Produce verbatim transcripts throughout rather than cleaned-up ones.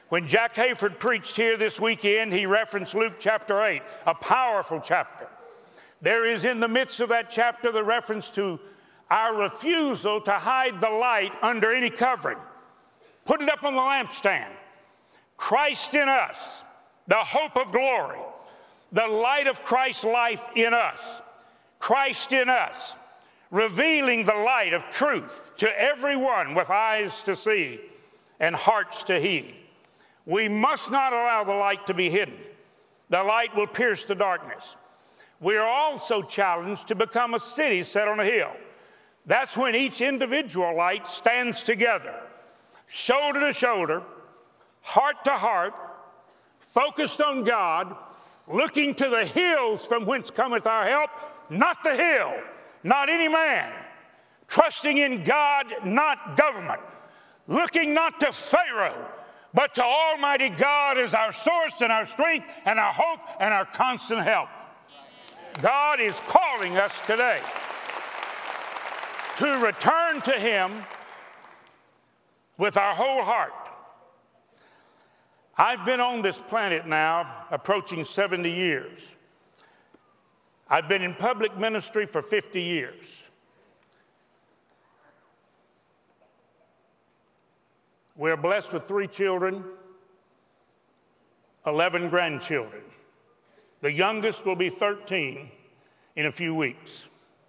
When Jack Hayford preached here this weekend, he referenced Luke chapter eight, a powerful chapter. There is in the midst of that chapter the reference to our refusal to hide the light under any covering. Put it up on the lampstand. Christ in us, the hope of glory, the light of Christ's life in us. Christ in us, revealing the light of truth to everyone with eyes to see and hearts to heed. We must not allow the light to be hidden. The light will pierce the darkness. We are also challenged to become a city set on a hill. That's when each individual light stands together, shoulder to shoulder, heart to heart, focused on God, looking to the hills from whence cometh our help, not the hill, not any man, trusting in God, not government, looking not to Pharaoh, but to Almighty God as our source and our strength and our hope and our constant help. God is calling us today to return to Him with our whole heart. I've been on this planet now approaching seventy years. I've been in public ministry for fifty years. We're blessed with three children, eleven grandchildren. The youngest will be thirteen in a few weeks.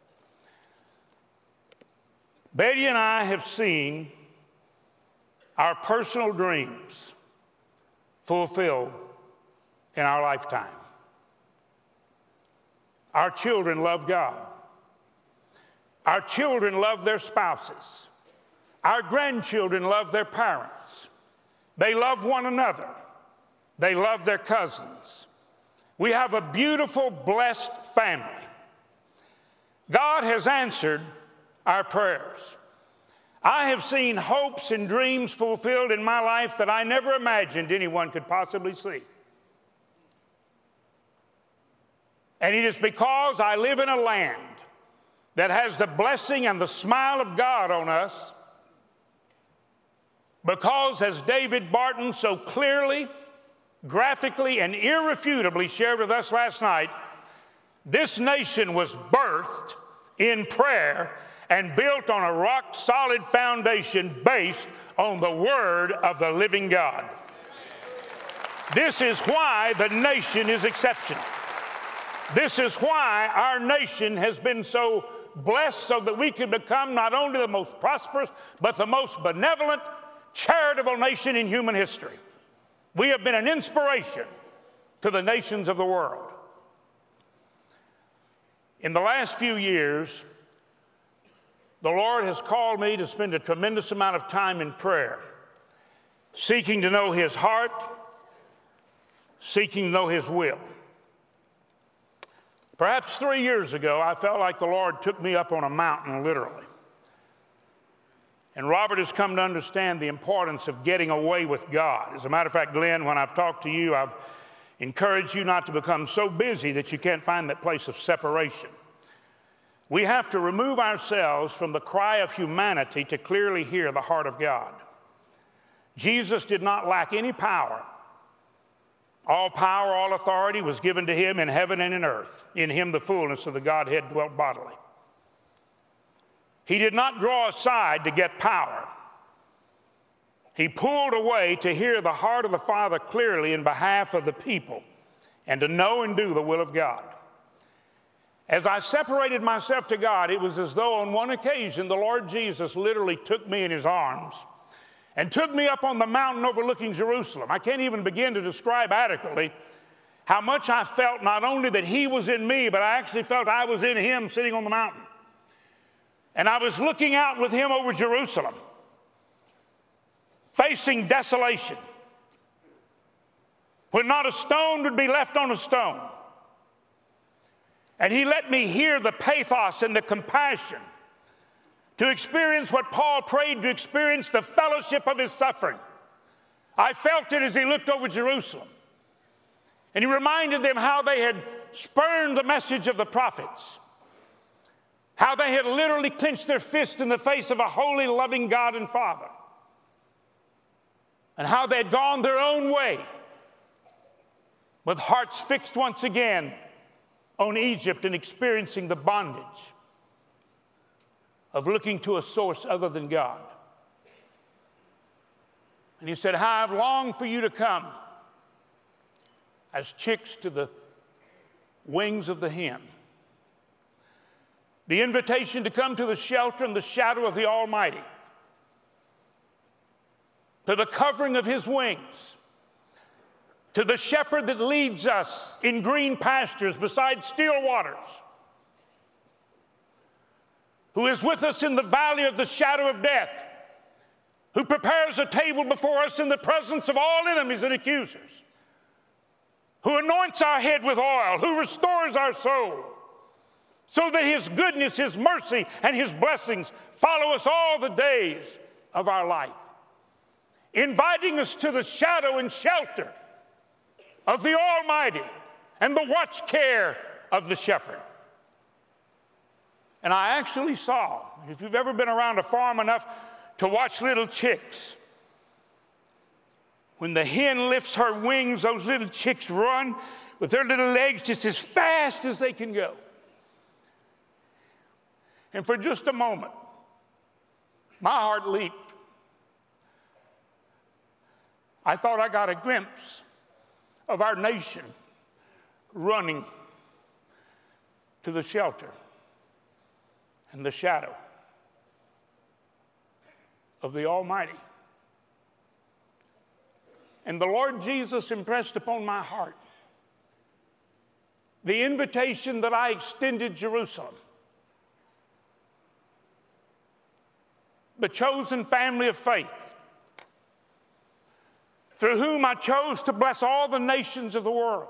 Betty and I have seen our personal dreams fulfilled in our lifetime. Our children love God. Our children love their spouses. Our grandchildren love their parents. They love one another. They love their cousins. We have a beautiful, blessed family. God has answered our prayers. I have seen hopes and dreams fulfilled in my life that I never imagined anyone could possibly see. And it is because I live in a land that has the blessing and the smile of God on us. Because, as David Barton so clearly, graphically, and irrefutably shared with us last night, this nation was birthed in prayer and built on a rock-solid foundation based on the Word of the living God. This is why the nation is exceptional. This is why our nation has been so blessed so that we can become not only the most prosperous, but the most benevolent, charitable nation in human history. We have been an inspiration to the nations of the world. In the last few years, the Lord has called me to spend a tremendous amount of time in prayer, seeking to know His heart, seeking to know His will. Perhaps three years ago, I felt like the Lord took me up on a mountain, literally. And Robert has come to understand the importance of getting away with God. As a matter of fact, Glenn, when I've talked to you, I've encouraged you not to become so busy that you can't find that place of separation. We have to remove ourselves from the cry of humanity to clearly hear the heart of God. Jesus did not lack any power. All power, all authority was given to Him in heaven and in earth. In Him the fullness of the Godhead dwelt bodily. He did not draw aside to get power. He pulled away to hear the heart of the Father clearly in behalf of the people and to know and do the will of God. As I separated myself to God, it was as though on one occasion the Lord Jesus literally took me in His arms and took me up on the mountain overlooking Jerusalem. I can't even begin to describe adequately how much I felt not only that He was in me, but I actually felt I was in Him sitting on the mountain. And I was looking out with Him over Jerusalem, facing desolation, when not a stone would be left on a stone. And He let me hear the pathos and the compassion to experience what Paul prayed to experience, the fellowship of His suffering. I felt it as He looked over Jerusalem. And He reminded them how they had spurned the message of the prophets, how they had literally clenched their fist in the face of a holy, loving God and Father. and how they'd gone their own way, with hearts fixed once again on Egypt and experiencing the bondage of looking to a source other than God. And he said, how I've longed for you to come as chicks to the wings of the hen. The invitation to come to the shelter and the shadow of the Almighty, to the covering of his wings, to the shepherd that leads us in green pastures beside still waters, who is with us in the valley of the shadow of death, who prepares a table before us in the presence of all enemies and accusers, who anoints our head with oil, who restores our soul, so that his goodness, his mercy, and his blessings follow us all the days of our life, inviting us to the shadow and shelter of the Almighty and the watch care of the shepherd. And I actually saw, if you've ever been around a farm enough to watch little chicks, when the hen lifts her wings, those little chicks run with their little legs just as fast as they can go. And for just a moment, my heart leaped. I thought I got a glimpse of our nation running to the shelter and the shadow of the Almighty. And the Lord Jesus impressed upon my heart the invitation that I extended Jerusalem, the chosen family of faith, through whom I chose to bless all the nations of the world.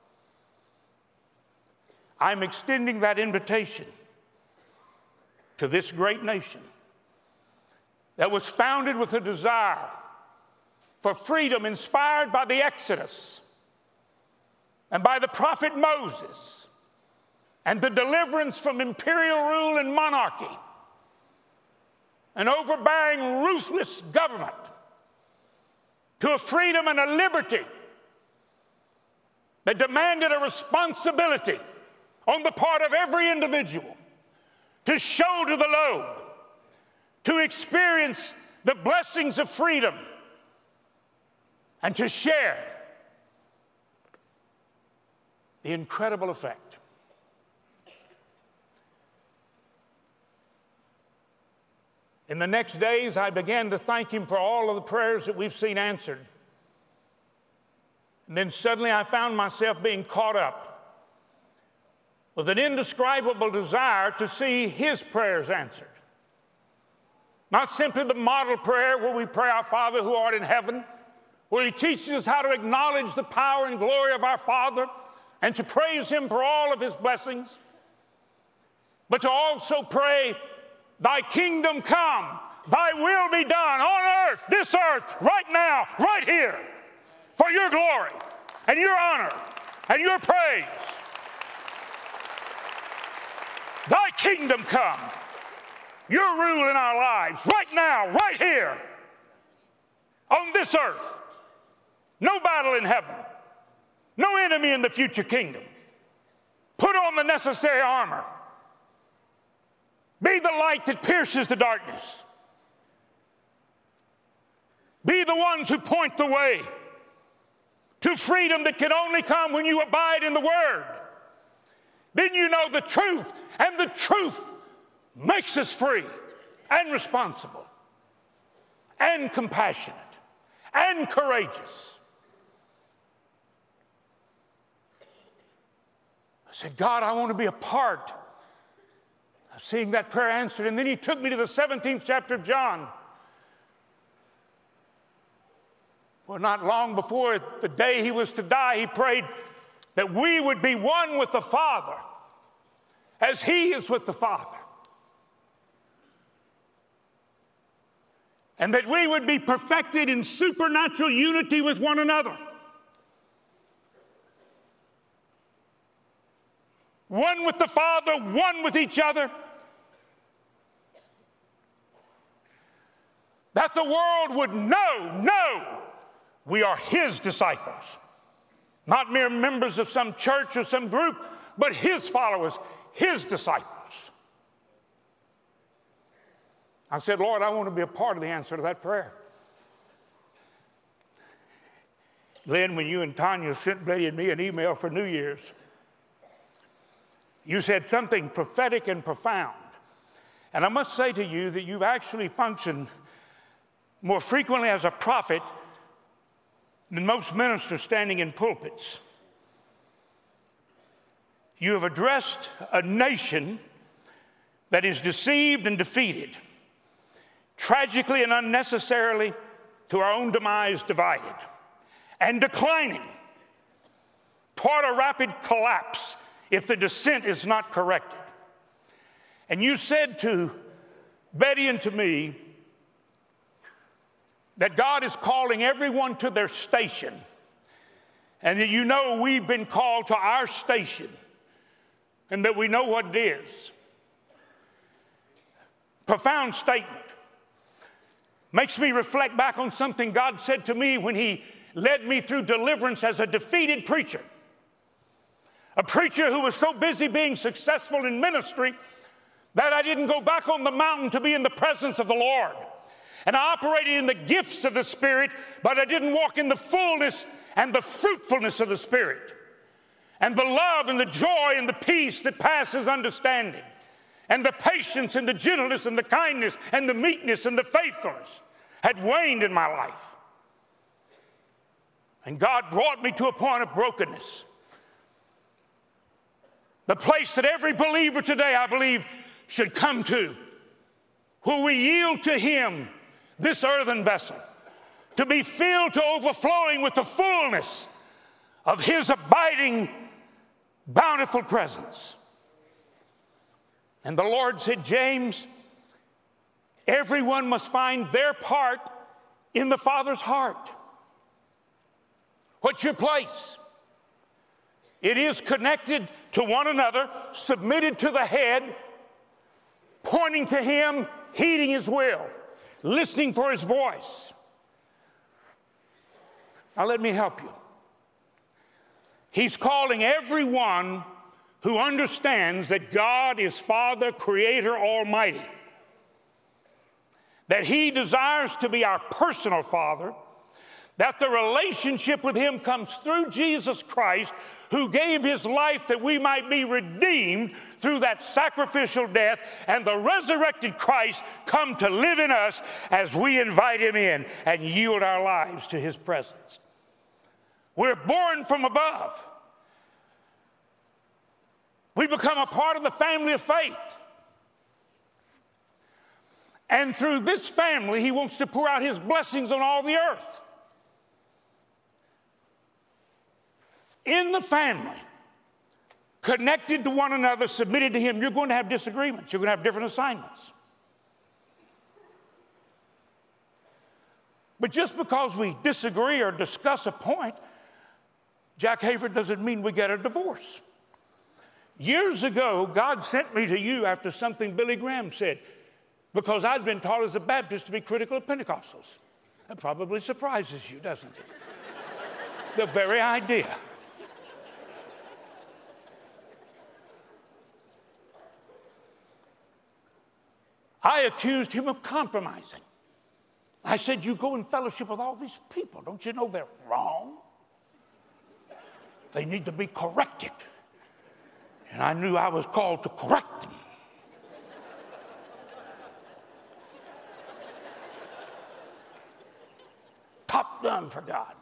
I'm extending that invitation to this great nation that was founded with a desire for freedom inspired by the Exodus and by the prophet Moses and the deliverance from imperial rule and monarchy, an overbearing, ruthless government, to a freedom and a liberty that demanded a responsibility on the part of every individual to shoulder the load, to experience the blessings of freedom, and to share the incredible effect. In the next days, I began to thank him for all of the prayers that we've seen answered. And then suddenly I found myself being caught up with an indescribable desire to see his prayers answered. Not simply the model prayer where we pray, Our Father who art in heaven, where he teaches us how to acknowledge the power and glory of our Father and to praise him for all of his blessings, but to also pray, Thy kingdom come, thy will be done on earth, this earth, right now, right here, for your glory and your honor and your praise. Thy kingdom come, your rule in our lives, right now, right here, on this earth. No battle in heaven, no enemy in the future kingdom. Put on the necessary armor. Be the light that pierces the darkness. Be the ones who point the way to freedom that can only come when you abide in the Word. Then you know the truth, and the truth makes us free and responsible and compassionate and courageous. I said, God, I want to be a part of seeing that prayer answered. And then he took me to the seventeenth chapter of John. Well, not long before the day he was to die, he prayed that we would be one with the Father as he is with the Father. And that we would be perfected in supernatural unity with one another. One with the Father, one with each other. That the world would know, know We are his disciples, not mere members of some church or some group, but his followers, his disciples. I said, Lord, I want to be a part of the answer to that prayer. Lynn, when you and Tanya sent Betty and me an email for New Year's, you said something prophetic and profound. And I must say to you that you've actually functioned more frequently as a prophet than most ministers standing in pulpits. You have addressed a nation that is deceived and defeated, tragically and unnecessarily to our own demise divided, and declining toward a rapid collapse if the descent is not corrected. And you said to Betty and to me that God is calling everyone to their station, and that you know we've been called to our station, and that we know what it is. Profound statement. Makes me reflect back on something God said to me when he led me through deliverance as a defeated preacher. A preacher who was so busy being successful in ministry that I didn't go back on the mountain to be in the presence of the Lord. And I operated in the gifts of the Spirit, but I didn't walk in the fullness and the fruitfulness of the Spirit. And the love and the joy and the peace that passes understanding. And the patience and the gentleness and the kindness and the meekness and the faithfulness had waned in my life. And God brought me to a point of brokenness. The place that every believer today, I believe, should come to, where we yield to him this earthen vessel, to be filled to overflowing with the fullness of his abiding, bountiful presence. And the Lord said, James, everyone must find their part in the Father's heart. What's your place? It is connected to one another, submitted to the head, pointing to him, heeding his will, listening for his voice. Now let me help you. He's calling everyone who understands that God is Father, Creator, Almighty, that he desires to be our personal Father, that the relationship with him comes through Jesus Christ, who gave his life that we might be redeemed through that sacrificial death, and the resurrected Christ come to live in us as we invite him in and yield our lives to his presence. We're born from above. We become a part of the family of faith. And through this family, he wants to pour out his blessings on all the earth. In the family, connected to one another, submitted to him, you're going to have disagreements. You're going to have different assignments. But just because we disagree or discuss a point, Jack Hayford, doesn't mean we get a divorce. Years ago, God sent me to you after something Billy Graham said, because I'd been taught as a Baptist to be critical of Pentecostals. That probably surprises you, doesn't it? The very idea. I accused him of compromising. I said, you go in fellowship with all these people. Don't you know they're wrong? They need to be corrected. And I knew I was called to correct them. Top done for God.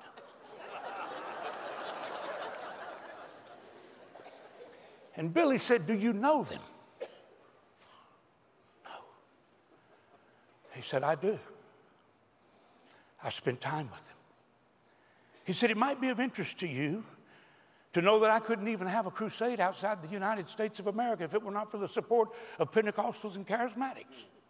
And Billy said, do you know them? No. He said, I do. I spent time with them. He said, it might be of interest to you to know that I couldn't even have a crusade outside the United States of America if it were not for the support of Pentecostals and Charismatics.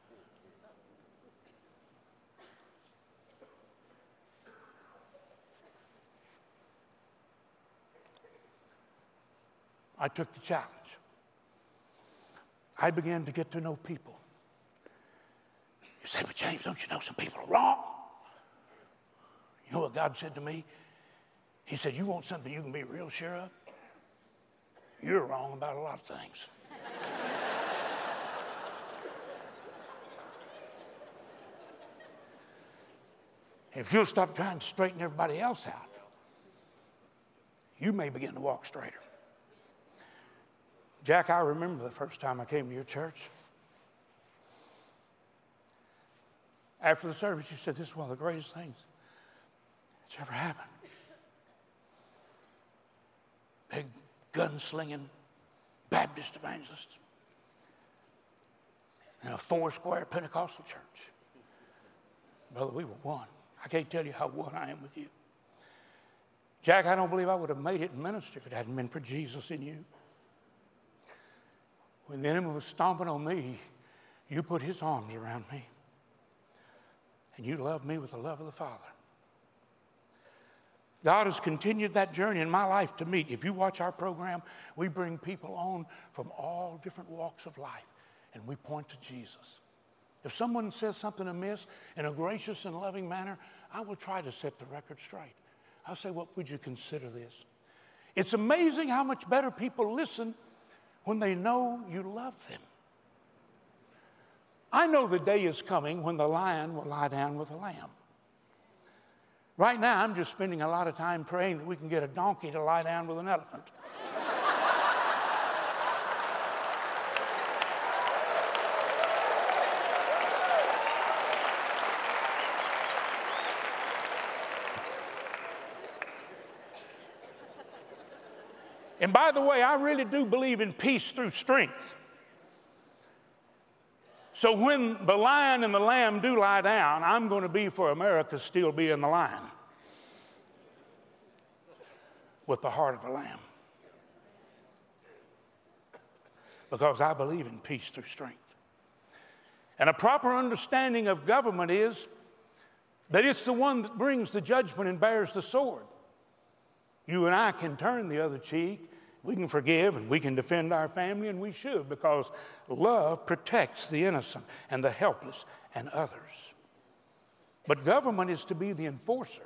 I took the challenge. I began to get to know people. You say, but James, don't you know some people are wrong? You know what God said to me? He said, you want something you can be real sure of? You're wrong about a lot of things. If you'll stop trying to straighten everybody else out, you may begin to walk straighter. Jack, I remember the first time I came to your church. After the service, you said, this is one of the greatest things that's ever happened. Big gun-slinging Baptist evangelist in a four-square Pentecostal church. Brother, we were one. I can't tell you how one I am with you. Jack, I don't believe I would have made it in ministry if it hadn't been for Jesus in you. When the enemy was stomping on me, you put his arms around me. And you loved me with the love of the Father. God has continued that journey in my life to meet. If you watch our program, we bring people on from all different walks of life, and we point to Jesus. If someone says something amiss in a gracious and loving manner, I will try to set the record straight. I'll say, what would you consider this? It's amazing how much better people listen when they know you love them. I know the day is coming when the lion will lie down with the lamb. Right now, I'm just spending a lot of time praying that we can get a donkey to lie down with an elephant. And by the way, I really do believe in peace through strength. So when the lion and the lamb do lie down, I'm going to be for America still being the lion with the heart of a lamb. Because I believe in peace through strength. And a proper understanding of government is that it's the one that brings the judgment and bears the sword. You and I can turn the other cheek. We can forgive and we can defend our family, and we should, because love protects the innocent and the helpless and others. But government is to be the enforcer.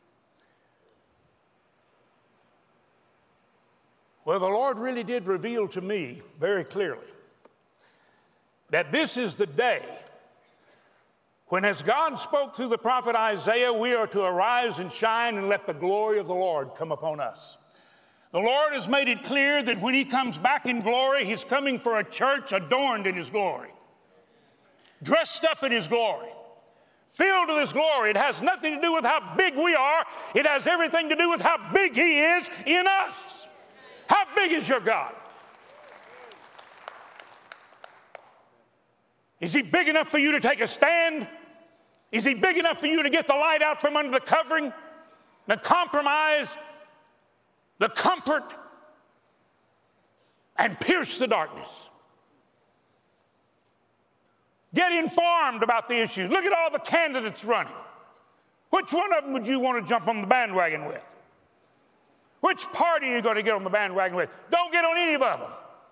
Well, the Lord really did reveal to me very clearly that this is the day when, as God spoke through the prophet Isaiah, we are to arise and shine and let the glory of the Lord come upon us. The Lord has made it clear that when he comes back in glory, he's coming for a church adorned in his glory, dressed up in his glory, filled with his glory. It has nothing to do with how big we are. It has everything to do with how big he is in us. How big is your God? Is he big enough for you to take a stand? Is he big enough for you to get the light out from under the covering, the compromise, the comfort, and pierce the darkness? Get informed about the issues. Look at all the candidates running. Which one of them would you want to jump on the bandwagon with? Which party are you going to get on the bandwagon with? Don't get on any of them.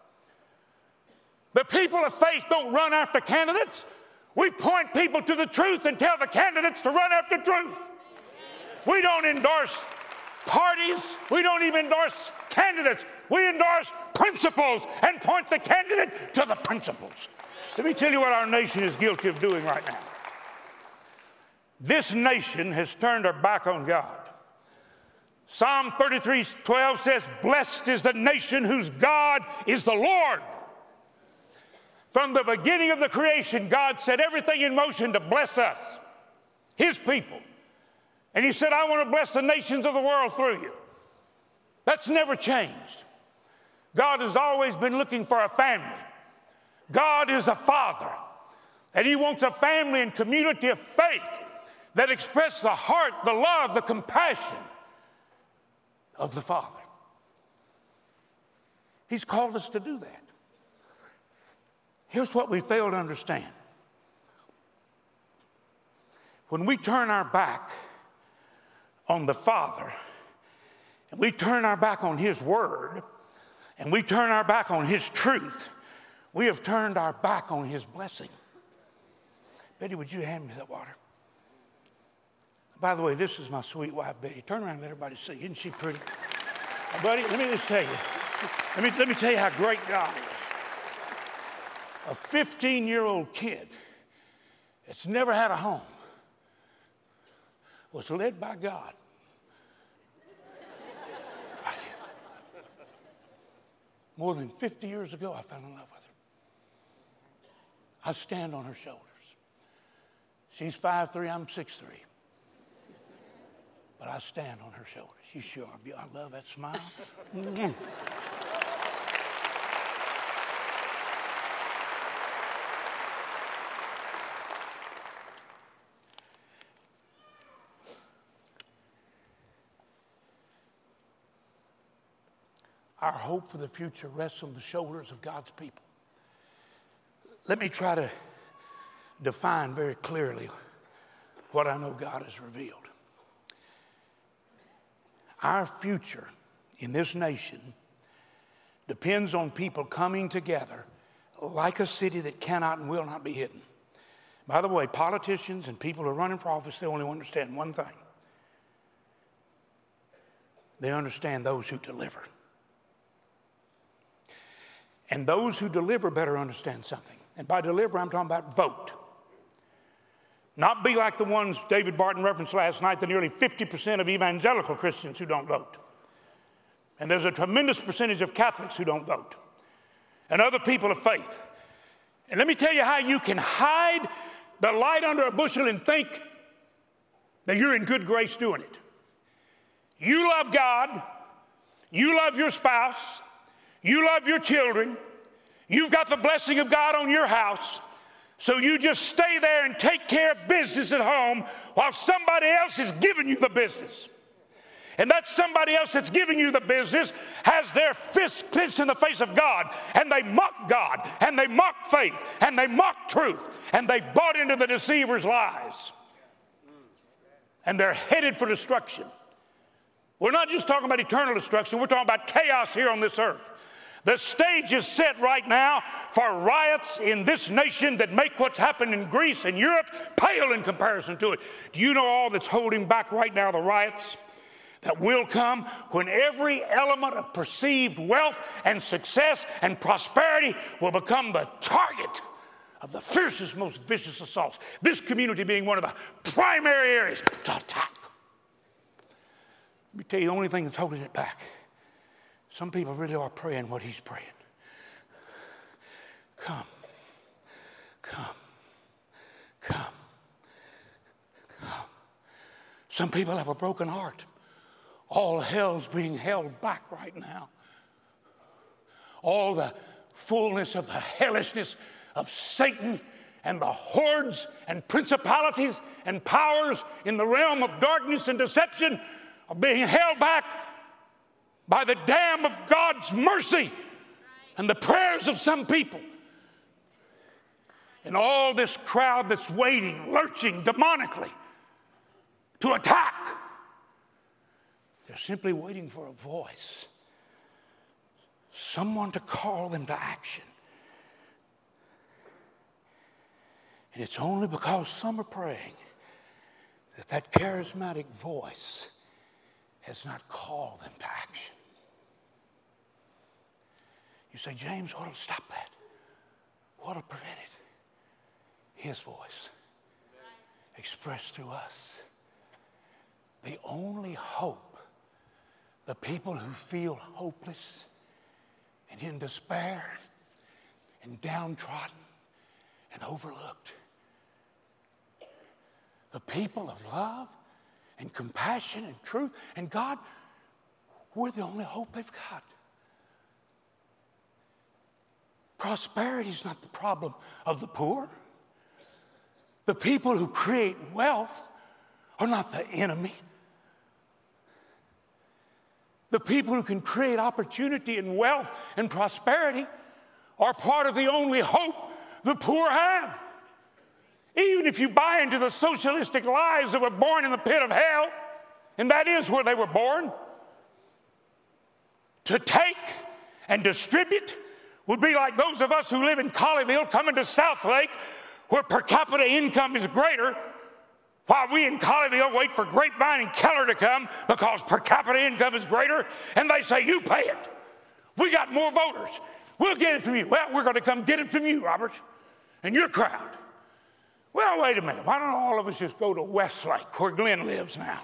The people of faith don't run after candidates. We point people to the truth and tell the candidates to run after truth. We don't endorse parties. We don't even endorse candidates. We endorse principles and point the candidate to the principles. Let me tell you what our nation is guilty of doing right now. This nation has turned her back on God. Psalm thirty-three twelve says, "Blessed is the nation whose God is the Lord." From the beginning of the creation, God set everything in motion to bless us, his people. And he said, I want to bless the nations of the world through you. That's never changed. God has always been looking for a family. God is a father, and he wants a family and community of faith that express the heart, the love, the compassion of the Father. He's called us to do that. Here's what we fail to understand. When we turn our back on the Father, and we turn our back on his word, and we turn our back on his truth, we have turned our back on his blessing. Betty, would you hand me that water? By the way, this is my sweet wife, Betty. Turn around and let everybody see. Isn't she pretty? Now, buddy, let me just tell you. Let me, let me tell you how great God is. A fifteen-year-old kid that's never had a home was led by God. More than fifty years ago, I fell in love with her. I stand on her shoulders. She's five three, I'm six three. But I stand on her shoulders. You sure are beautiful. I love that smile. Mm-hmm. Our hope for the future rests on the shoulders of God's people. Let me try to define very clearly what I know God has revealed. Our future in this nation depends on people coming together like a city that cannot and will not be hidden. By the way, politicians and people who are running for office, they only understand one thing. They understand those who deliver. And those who deliver better understand something. And by deliver, I'm talking about vote. Not be like the ones David Barton referenced last night, the nearly fifty percent of evangelical Christians who don't vote. And there's a tremendous percentage of Catholics who don't vote. And other people of faith. And let me tell you how you can hide the light under a bushel and think that you're in good grace doing it. You love God. You love your spouse. You love your children. You've got the blessing of God on your house. So you just stay there and take care of business at home while somebody else is giving you the business. And that somebody else that's giving you the business has their fists clenched in the face of God. And they mock God. And they mock faith. And they mock truth. And they bought into the deceiver's lies. And they're headed for destruction. We're not just talking about eternal destruction. We're talking about chaos here on this earth. The stage is set right now for riots in this nation that make what's happened in Greece and Europe pale in comparison to it. Do you know all that's holding back right now the riots that will come when every element of perceived wealth and success and prosperity will become the target of the fiercest, most vicious assaults? This community being one of the primary areas to attack. Let me tell you the only thing that's holding it back. Some people really are praying what he's praying. Come, come, come, come. Some people have a broken heart. All hell's being held back right now. All the fullness of the hellishness of Satan and the hordes and principalities and powers in the realm of darkness and deception are being held back by the dam of God's mercy and the prayers of some people. And all this crowd that's waiting, lurching demonically to attack, they're simply waiting for a voice, someone to call them to action. And it's only because some are praying that that charismatic voice has not called them to action. You say, James, what'll stop that? What'll prevent it? His voice expressed through us. The only hope the people who feel hopeless and in despair and downtrodden and overlooked, the people of love and compassion and truth and God, we're the only hope they've got. Prosperity is not the problem of the poor. The people who create wealth are not the enemy. The people who can create opportunity and wealth and prosperity are part of the only hope the poor have. Even if you buy into the socialistic lies that were born in the pit of hell, and that is where they were born, to take and distribute would be like those of us who live in Colleyville coming to Southlake, where per capita income is greater, while we in Colleyville wait for Grapevine and Keller to come because per capita income is greater, and they say, you pay it. We got more voters. We'll get it from you. Well, we're going to come get it from you, Robert, and your crowd. Well, wait a minute. Why don't all of us just go to Westlake, where Glenn lives now?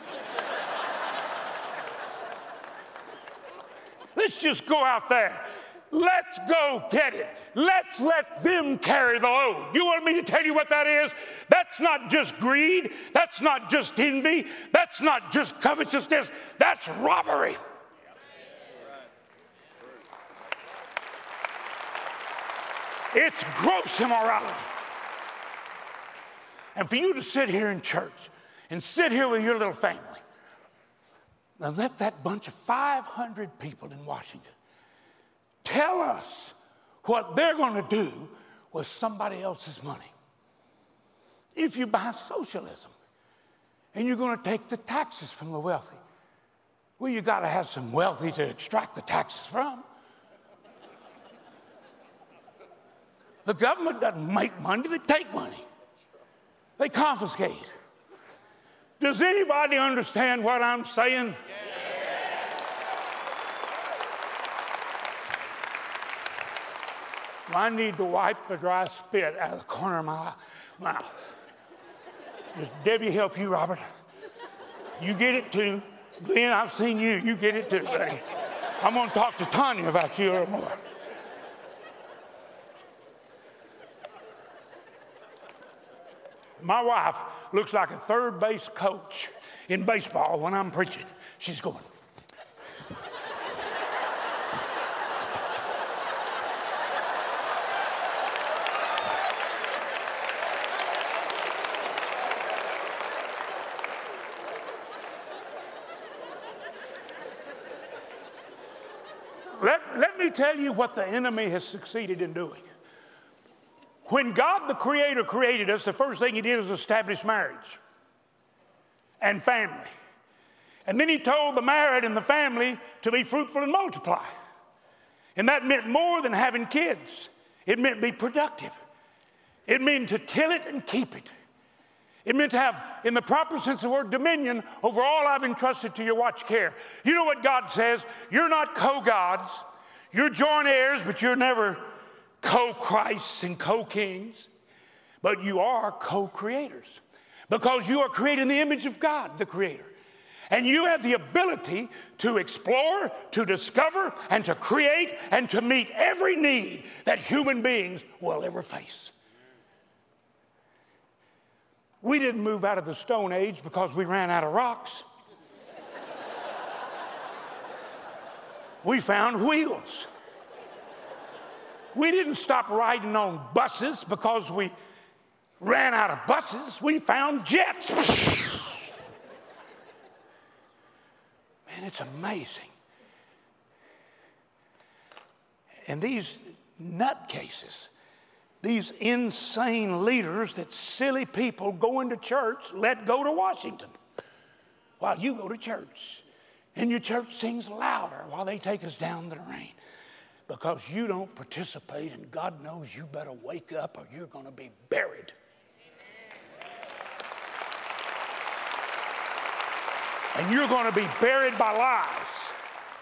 Let's just go out there. Let's go get it. Let's let them carry the load. You want me to tell you what that is? That's not just greed. That's not just envy. That's not just covetousness. That's robbery. It's gross immorality. And for you to sit here in church and sit here with your little family and let that bunch of five hundred people in Washington tell us what they're going to do with somebody else's money. If you buy socialism and you're going to take the taxes from the wealthy, well, you got to have some wealthy to extract the taxes from. The government doesn't make money, they take money. They confiscate it. Does anybody understand what I'm saying? I need to wipe the dry spit out of the corner of my mouth. Does Debbie help you, Robert? You get it too. Glenn, I've seen you. You get it too, buddy. I'm going to talk to Tanya about you a little more. My wife looks like a third base coach in baseball when I'm preaching. She's going. Let, let me tell you what the enemy has succeeded in doing. When God the Creator created us, the first thing he did was establish marriage and family. And then he told the married and the family to be fruitful and multiply. And that meant more than having kids. It meant be productive. It meant to till it and keep it. It meant to have, in the proper sense of the word, dominion over all I've entrusted to your watch care. You know what God says? You're not co-gods. You're joint heirs, but you're never co-Christs and co-kings, but you are co-creators because you are created in the image of God, the Creator. And you have the ability to explore, to discover, and to create, and to meet every need that human beings will ever face. We didn't move out of the Stone Age because we ran out of rocks. We found wheels. We didn't stop riding on buses because we ran out of buses. We found jets. Man, it's amazing. And these nutcases, these insane leaders that silly people go into church, let go to Washington while you go to church. And your church sings louder while they take us down the rain. Because you don't participate, and God knows you better wake up or you're going to be buried. And you're going to be buried by lies.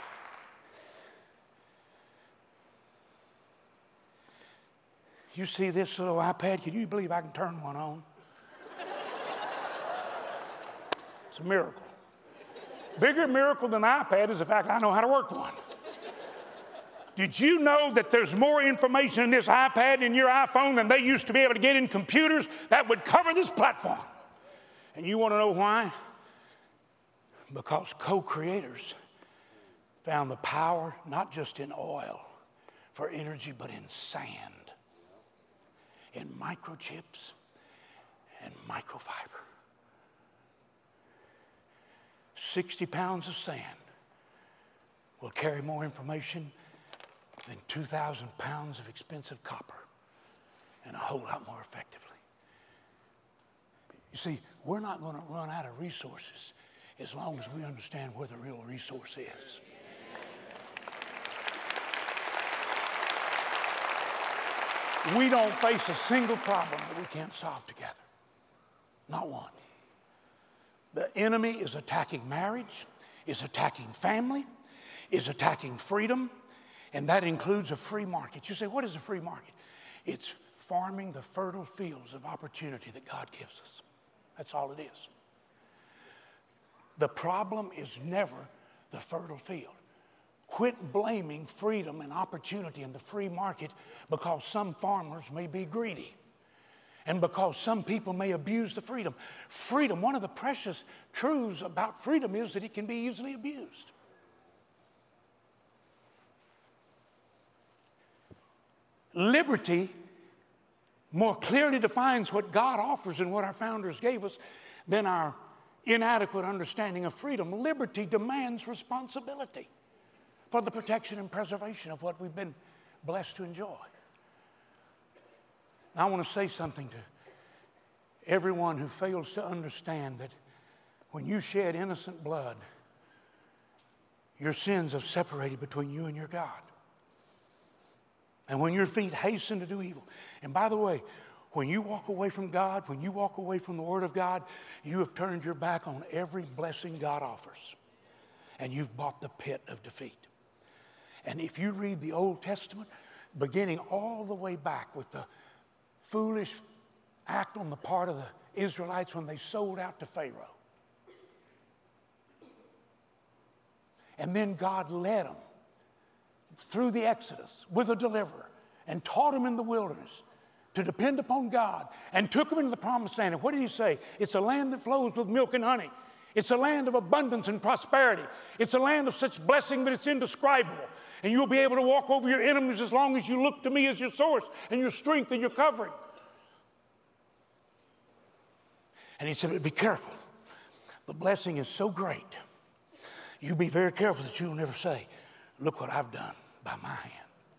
You see this little iPad? Can you believe I can turn one on? It's a miracle. Bigger miracle than the iPad is the fact I know how to work one. Did you know that there's more information in this iPad and your iPhone than they used to be able to get in computers that would cover this platform? And you want to know why? Because co-creators found the power not just in oil for energy, but in sand, in microchips and microfiber. sixty pounds of sand will carry more information than two thousand pounds of expensive copper, and a whole lot more effectively. You see, we're not going to run out of resources as long as we understand where the real resource is. We don't face a single problem that we can't solve together. Not one. The enemy is attacking marriage, is attacking family, is attacking freedom, and that includes a free market. You say, what is a free market? It's farming the fertile fields of opportunity that God gives us. That's all it is. The problem is never the fertile field. Quit blaming freedom and opportunity in the free market because some farmers may be greedy and because some people may abuse the freedom. Freedom, one of the precious truths about freedom is that it can be easily abused. Liberty more clearly defines what God offers and what our founders gave us than our inadequate understanding of freedom. Liberty demands responsibility for the protection and preservation of what we've been blessed to enjoy. Now, I want to say something to everyone who fails to understand that when you shed innocent blood, your sins have separated between you and your God. And when your feet hasten to do evil, and by the way, when you walk away from God, when you walk away from the Word of God, you have turned your back on every blessing God offers. And you've bought the pit of defeat. And if you read the Old Testament, beginning all the way back with the foolish act on the part of the Israelites when they sold out to Pharaoh. And then God led them through the Exodus with a deliverer and taught them in the wilderness to depend upon God and took them into the promised land. And what did he say? It's a land that flows with milk and honey. It's a land of abundance and prosperity. It's a land of such blessing that it's indescribable. And you'll be able to walk over your enemies as long as you look to me as your source and your strength and your covering. And he said, but be careful. The blessing is so great. You be very careful that you'll never say, look what I've done by my hand.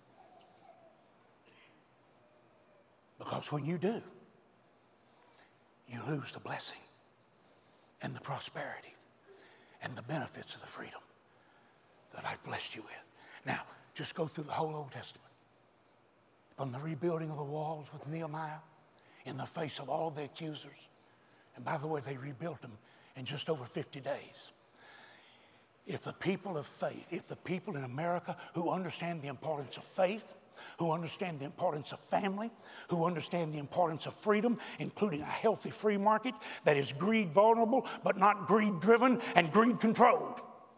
Because when you do, you lose the blessing and the prosperity and the benefits of the freedom that I've blessed you with. Now, just go through the whole Old Testament. From the rebuilding of the walls with Nehemiah in the face of all the accusers. And by the way, they rebuilt them in just over fifty days. If the people of faith, if the people in America who understand the importance of faith, who understand the importance of family, who understand the importance of freedom, including a healthy free market that is greed vulnerable, but not greed driven and greed controlled.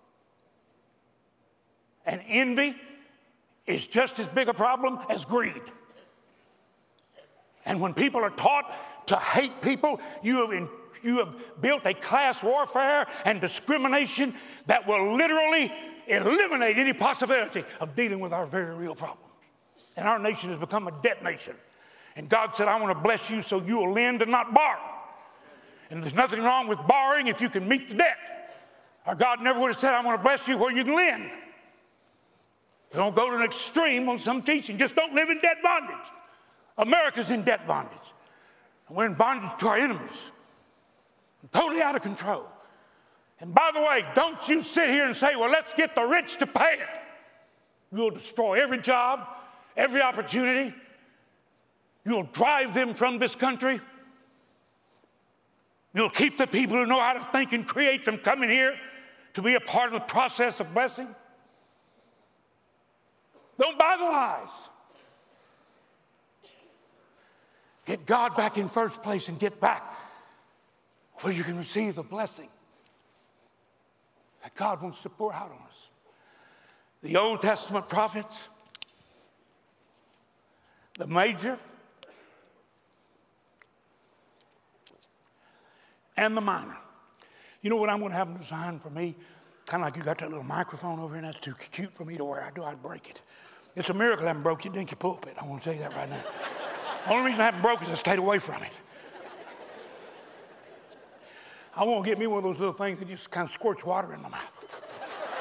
And envy is just as big a problem as greed. And when people are taught to hate people, you have in, you have built a class warfare and discrimination that will literally eliminate any possibility of dealing with our very real problems. And our nation has become a debt nation. And God said, I want to bless you so you will lend and not borrow. And there's nothing wrong with borrowing if you can meet the debt. Our God never would have said, I want to bless you where you can lend. Don't go to an extreme on some teaching. Just don't live in debt bondage. America's in debt bondage. We're in bondage to our enemies. Totally out of control. And by the way, don't you sit here and say, well, let's get the rich to pay it. You'll destroy every job, every opportunity. You'll drive them from this country. You'll keep the people who know how to think and create from coming here to be a part of the process of blessing. Don't buy the lies. Get God back in first place and get back where you can receive the blessing that God wants to pour out on us. The Old Testament prophets, the major and the minor. You know what I'm going to have them design for me? Kind of like you got that little microphone over here, and that's too cute for me to wear. I do, I'd break it. It's a miracle I haven't broke your dinky pulpit. I want to tell you that right now. The only reason I haven't broke it is I stayed away from it. I want to get me one of those little things that just kind of squirts water in my mouth.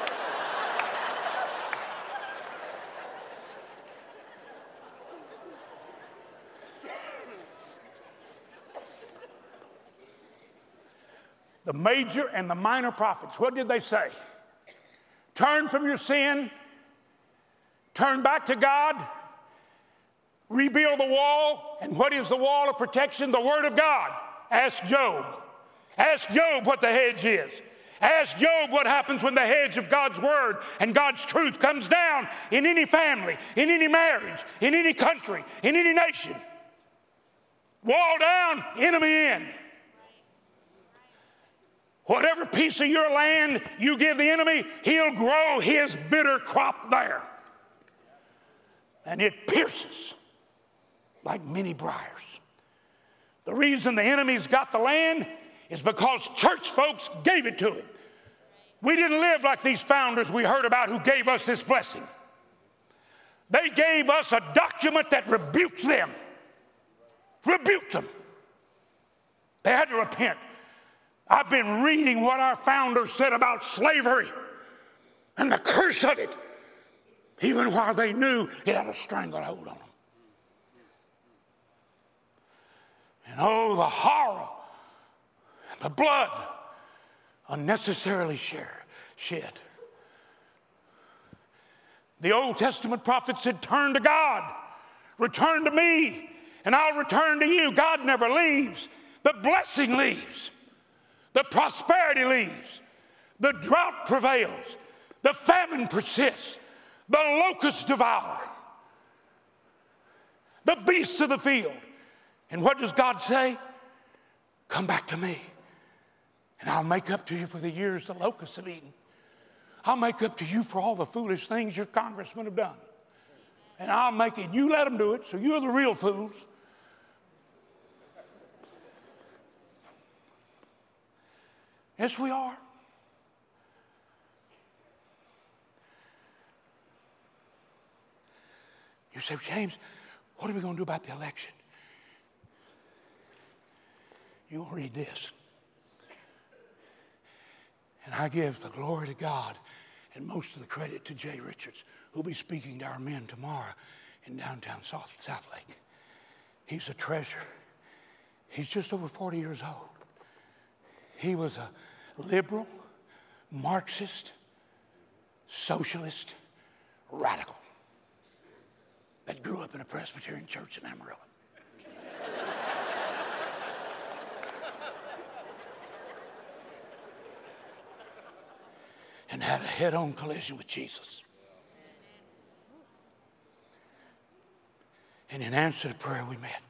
The major and the minor prophets, what did they say? Turn from your sin, turn back to God, rebuild the wall. And what is the wall of protection? The Word of God. Ask Job. Ask Job what the hedge is. Ask Job what happens when the hedge of God's word and God's truth comes down in any family, in any marriage, in any country, in any nation. Wall down, enemy in. Whatever piece of your land you give the enemy, he'll grow his bitter crop there. And it pierces like many briars. The reason the enemy's got the land is because church folks gave it to him. We didn't live like these founders we heard about who gave us this blessing. They gave us a document that rebuked them. Rebuked them. They had to repent. I've been reading what our founders said about slavery and the curse of it, even while they knew it had a stranglehold on them. And oh, the horror and the blood unnecessarily shed. The Old Testament prophet said, turn to God, return to me, and I'll return to you. God never leaves. The blessing leaves. The prosperity leaves. The drought prevails. The famine persists. The locusts devour. The beasts of the field. And what does God say? Come back to me, and I'll make up to you for the years the locusts have eaten. I'll make up to you for all the foolish things your congressmen have done. And I'll make it, you let them do it, so you're the real fools. Yes, we are. You say, James, what are we going to do about the election? You'll read this. And I give the glory to God and most of the credit to Jay Richards, who'll be speaking to our men tomorrow in downtown South, South Lake. He's a treasure. He's just over forty years old. He was a liberal, Marxist, socialist, radical that grew up in a Presbyterian church in Amarillo. And had a head-on collision with Jesus. And in answer to prayer, we met.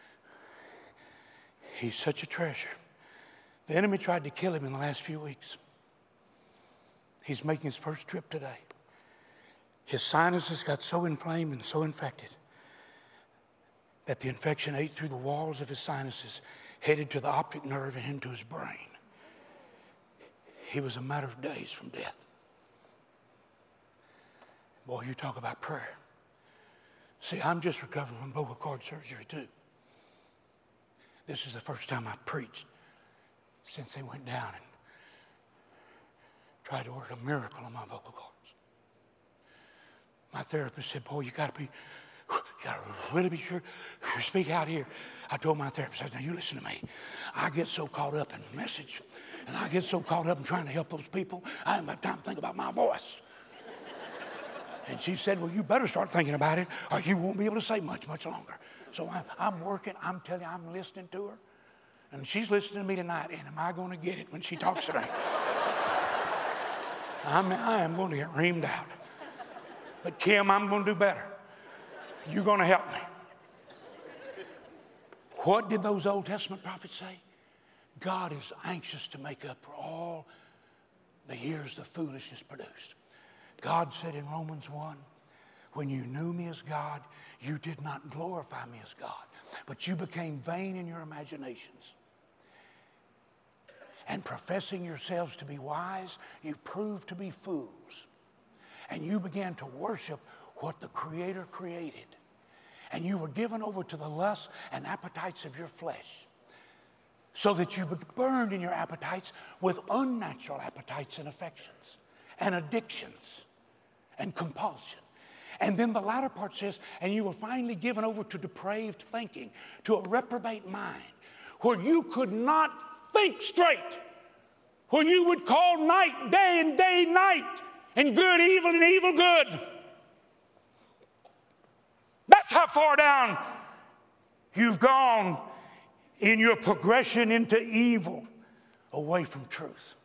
He's such a treasure. The enemy tried to kill him in the last few weeks. He's making his first trip today. His sinuses got so inflamed and so infected that the infection ate through the walls of his sinuses, headed to the optic nerve and into his brain. He was a matter of days from death. Boy, you talk about prayer. See, I'm just recovering from vocal cord surgery too. This is the first time I've preached since they went down and tried to work a miracle on my vocal cords. My therapist said, boy, you got to be, you got to really be sure you speak out here. I told my therapist, I said, now you listen to me. I get so caught up in the message, and I get so caught up in trying to help those people, I haven't got time to think about my voice. And she said, well, you better start thinking about it, or you won't be able to say much, much longer. So I'm, I'm working, I'm telling you, I'm listening to her. And she's listening to me tonight, and am I going to get it when she talks today? I'm, I am going to get reamed out. But Kim, I'm going to do better. You're going to help me. What did those Old Testament prophets say? God is anxious to make up for all the years the foolishness produced. God said in Romans one, when you knew me as God, you did not glorify me as God, but you became vain in your imaginations. And professing yourselves to be wise, you proved to be fools. And you began to worship what the Creator created. And you were given over to the lusts and appetites of your flesh, so that you burned in your appetites with unnatural appetites and affections and addictions and compulsion. And then the latter part says, and you were finally given over to depraved thinking, to a reprobate mind, where you could not think straight, where you would call night day and day night, and good evil and evil good. That's how far down you've gone in your progression into evil. away from truth.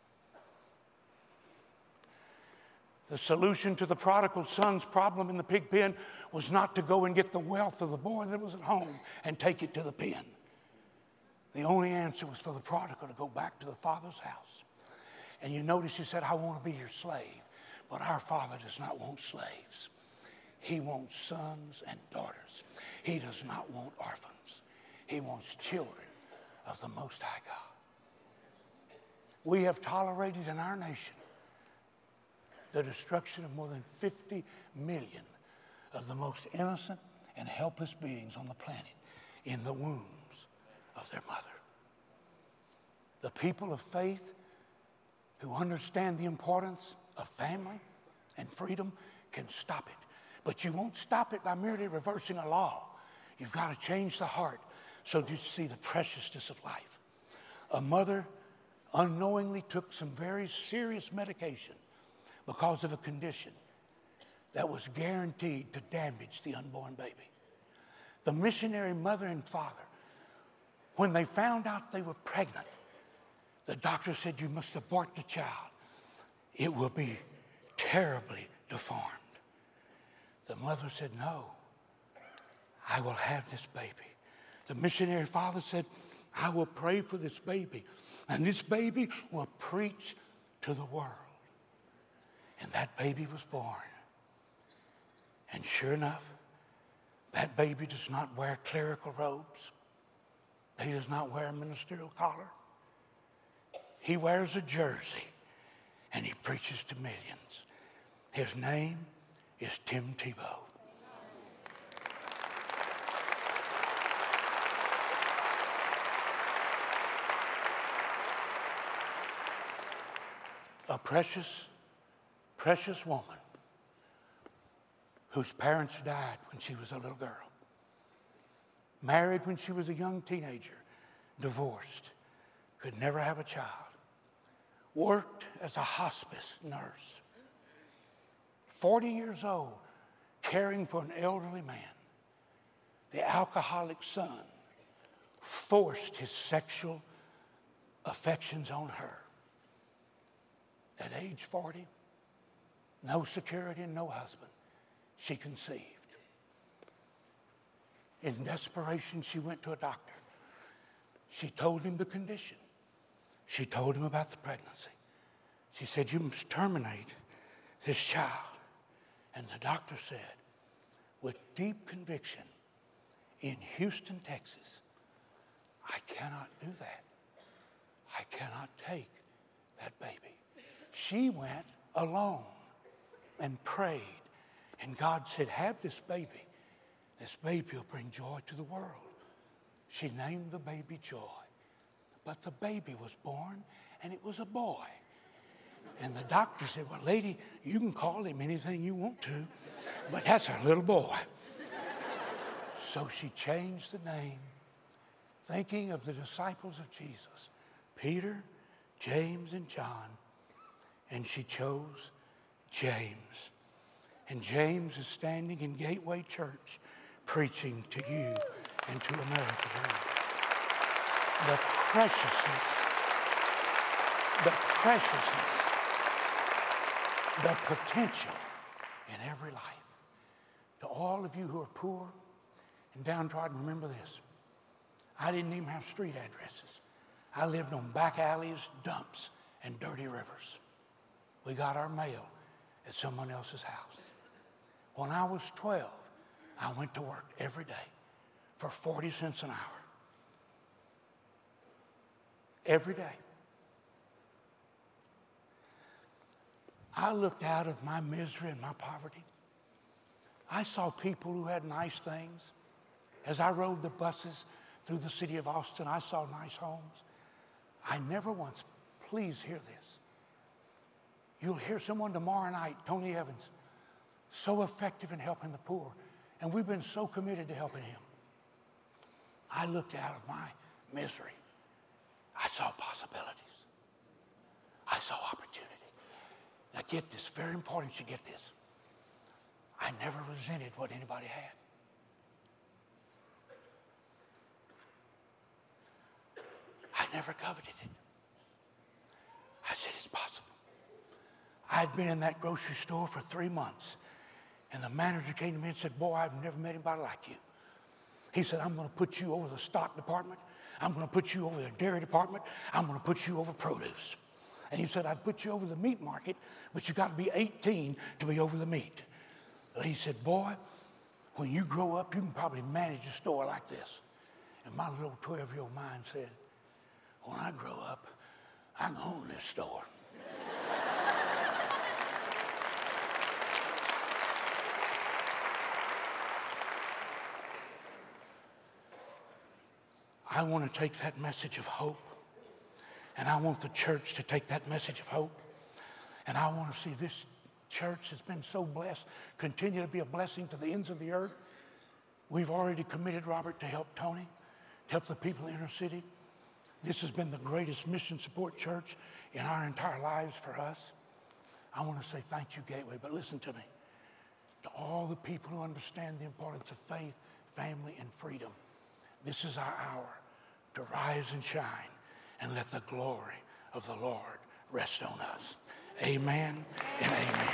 The solution to the prodigal son's problem in the pig pen was not to go and get the wealth of the boy that was at home and take it to the pen. The only answer was for the prodigal to go back to the father's house. And you notice he said, I want to be your slave. But our Father does not want slaves. He wants sons and daughters. He does not want orphans. He wants children of the Most High God. We have tolerated in our nation the destruction of more than fifty million of the most innocent and helpless beings on the planet in the wombs of their mother. The people of faith who understand the importance of family and freedom can stop it. But you won't stop it by merely reversing a law. You've got to change the heart so that you see the preciousness of life. A mother unknowingly took some very serious medication because of a condition that was guaranteed to damage the unborn baby. The missionary mother and father, when they found out they were pregnant, the doctor said, you must abort the child. It will be terribly deformed. The mother said, no, I will have this baby. The missionary father said, I will pray for this baby, and this baby will preach to the world. And that baby was born. And sure enough, that baby does not wear clerical robes. He does not wear a ministerial collar. He wears a jersey, and he preaches to millions. His name is Tim Tebow. A precious, precious woman whose parents died when she was a little girl. Married when she was a young teenager. Divorced. Could never have a child. Worked as a hospice nurse. forty years old, caring for an elderly man. The alcoholic son forced his sexual affections on her. At age forty, no security and no husband, she conceived. In desperation, she went to a doctor. She told him the condition. She told him about the pregnancy. She said, you must terminate this child. And the doctor said, with deep conviction, in Houston, Texas, I cannot do that. I cannot take that baby. She went alone and prayed. And God said, have this baby. This baby will bring joy to the world. She named the baby Joy. But the baby was born, and it was a boy. And the doctor said, well, lady, you can call him anything you want to, but that's a little boy. So she changed the name, thinking of the disciples of Jesus, Peter, James, and John. And she chose James. And James is standing in Gateway Church preaching to you and to America today. The preciousness, the preciousness, the potential in every life. To all of you who are poor and downtrodden, remember this. I didn't even have street addresses. I lived on back alleys, dumps, and dirty rivers. We got our mail at someone else's house. When I was twelve, I went to work every day for forty cents an hour. Every day. I looked out of my misery and my poverty. I saw people who had nice things. As I rode the buses through the city of Austin, I saw nice homes. I never once, please hear this. You'll hear someone tomorrow night, Tony Evans, so effective in helping the poor, and we've been so committed to helping him. I looked out of my misery. I saw possibilities. I saw opportunity. Now get this, very important you get this. I never resented what anybody had. I never coveted it. possible. I had been in that grocery store for three months, and the manager came to me and said, boy, I've never met anybody like you. He said, I'm going to put you over the stock department. I'm going to put you over the dairy department. I'm going to put you over produce. And he said, I'd put you over the meat market, but you got to be eighteen to be over the meat. And he said, boy, when you grow up, you can probably manage a store like this. And my little twelve-year-old mind said, when I grow up, I can own this store. I want to take that message of hope, and I want the church to take that message of hope, and I want to see this church has been so blessed continue to be a blessing to the ends of the earth. We've already committed, Robert, to help Tony, to help the people in inner city. This has been the greatest mission support church in our entire lives for us. I want to say thank you, Gateway, but listen to me. To all the people who understand the importance of faith, family, and freedom, this is our hour to rise and shine and let the glory of the Lord rest on us. Amen and amen.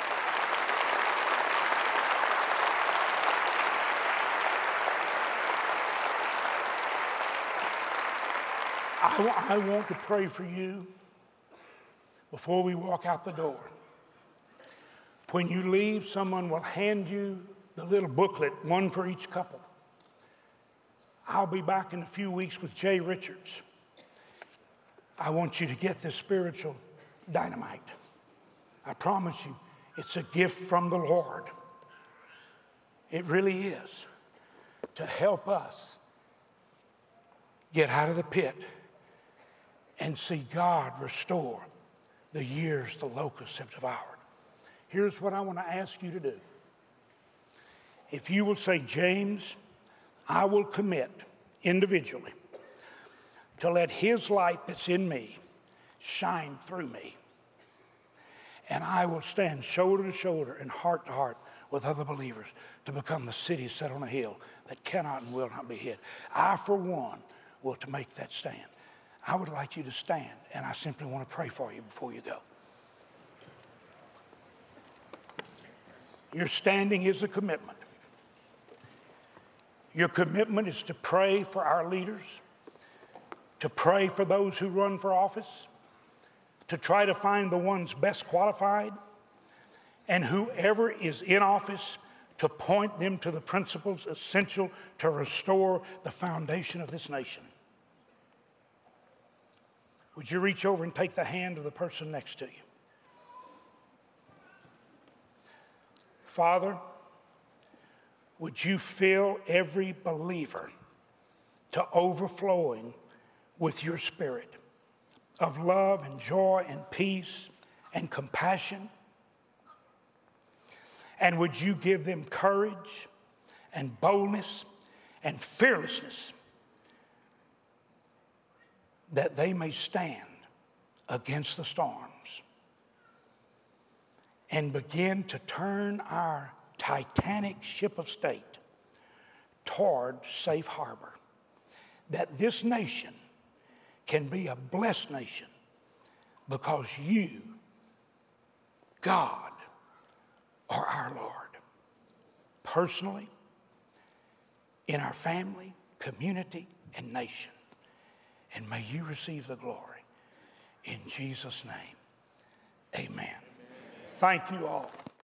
I, I want to pray for you before we walk out the door. When you leave, someone will hand you the little booklet, one for each couple. I'll be back in a few weeks with Jay Richards. I want you to get this spiritual dynamite. I promise you, it's a gift from the Lord. It really is, to help us get out of the pit and see God restore the years the locusts have devoured. Here's what I want to ask you to do. If you will say, James, I will commit individually to let his light that's in me shine through me. And I will stand shoulder to shoulder and heart to heart with other believers to become the city set on a hill that cannot and will not be hid. I, for one, will to make that stand. I would like you to stand, and I simply want to pray for you before you go. Your standing is a commitment. Your commitment is to pray for our leaders, to pray for those who run for office, to try to find the ones best qualified, and whoever is in office, to point them to the principles essential to restore the foundation of this nation. Would you reach over and take the hand of the person next to you? Father, would you fill every believer to overflowing with your spirit of love and joy and peace and compassion? And would you give them courage and boldness and fearlessness that they may stand against the storms and begin to turn our titanic ship of state toward safe harbor, that this nation can be a blessed nation because you, God, are our Lord. Personally, in our family, community, and nation. And may you receive the glory. In Jesus' name, amen. Thank you all.